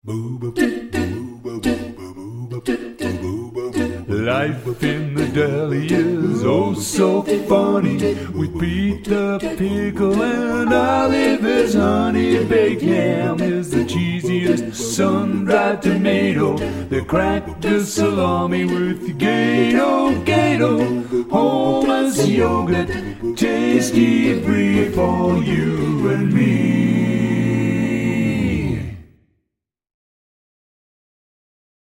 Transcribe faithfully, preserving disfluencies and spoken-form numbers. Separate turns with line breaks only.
Life in the deli is oh so funny, with pita pickle and olive as honey. Baked ham is the cheesiest, sun-dried tomato, the cracked salami with gato, gato, hummus yogurt, tasty brie for you and me.